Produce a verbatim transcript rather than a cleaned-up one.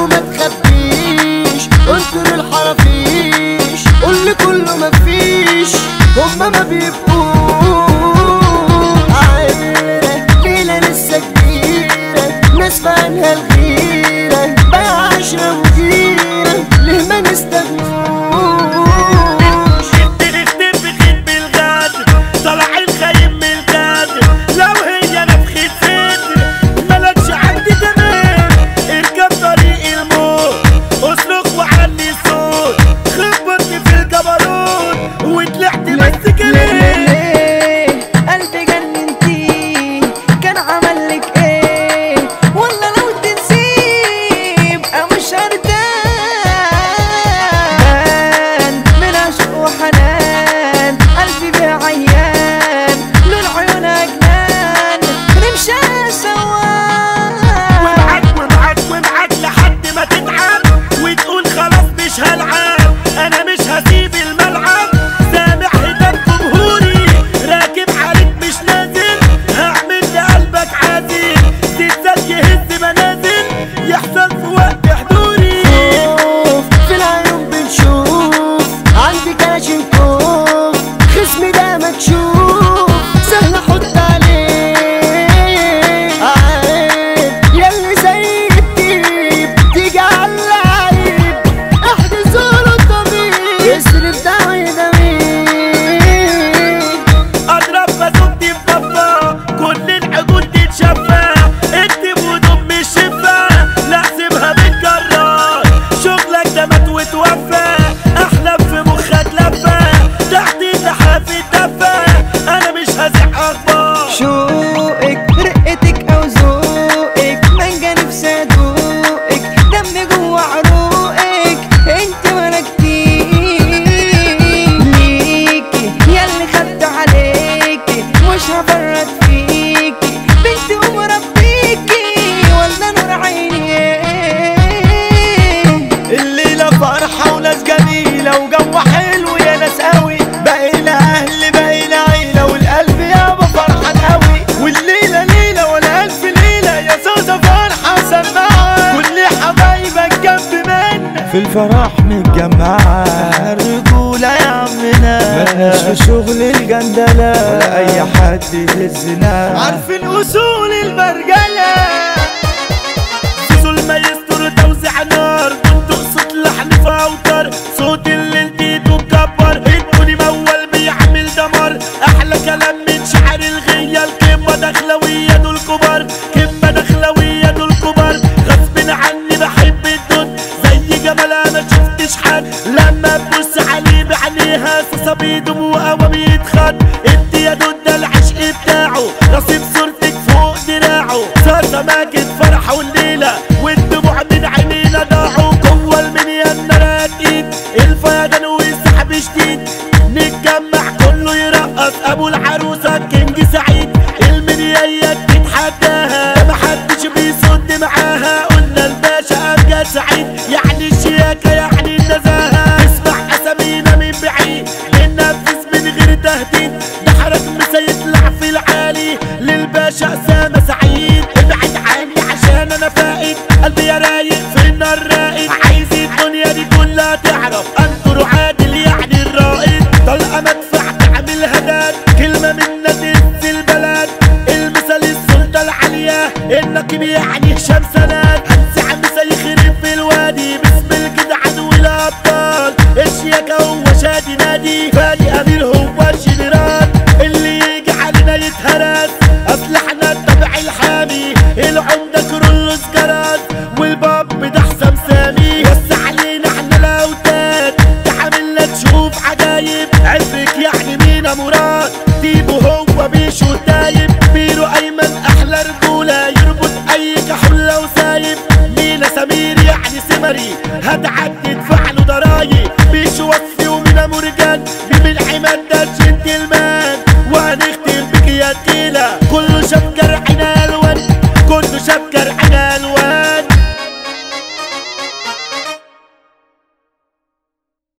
وما تخبيش، قلت للحرافيش قول لي كله مفيش، هما ما بيبقوش عايرة ليلة لسه كبيرة، ناس فانها الغيرة بقى عشرة وجيرة، ليه ما نستغنوش؟ في الفرح متجمعة الرجولة يا عمنا، مالناش في شغل الجندلة ولا أي حد يهزنا، عارفين أصول المرجلة. زول ما يستر توزيع نار، تقصد لحن فوتر، صوت اللي لقيته مكبر، الدنيا موال بيعمل دمار، أحلى كلام من شعر الغية، الكلمة دخلوية دول كبار، كلمة دخلوية دول كبار، غصب عني بحب الدود زي جمال أنا شفتش حد، لما تبص عليه بعينيها صاصة بدموعه وبيتخد، انت يا دود ده العشق بتاعه، رصيد صورتك فوق دراعه، صاصة ماجد فرحة والليلة والدموع من عينينا ضاعوا، جوه المنيا راكد الفيضان والسحب شديد، نتجمع كله يرقص، ابو العروسة كينج سعيد، المنيا تتحداها محدش بيصد معاها، قلنا الباشا امجد سعيد يعني الشياكة يعني النزاهة، اسمع اسامينا من بعيد ننفذ من غير تهديد، ده حرك مسيطلع في العالي للباشا اسامة سعيد، ابعد عني عشان انا فائد، قلبي يا رايق في النار رايد، عايز الدنيا دي كلها تعرف انظر عادل يعني الرائد، طلقة مدفع تعمل هداد، كلمة منا تهز البلد، المثل السلطة العالية النقيب يعني هشام سند، هنسع مسيخرب في الوادي باسم الجدعان والابطال، الشياكة هو شادي نادي، فادي امير هو الجنرال، اللي يجي علينا يتهرس، اصلحنا الطبع الحامي، العمدة كرولوس كرات، والباب ده حسام سامي، وسع علينا احنا الاوتاد، تعاملنا تشوف عجايب، عفرك يعني مينا مراد، ديبو هو بيشو تايب، بيرو ايمن احلى رجولة، يربط اي كحولة وسايب، مينا سمير يعني سمري، هتعدي تدفع له ضرايب، بيشو وصفي ومينا مرجان،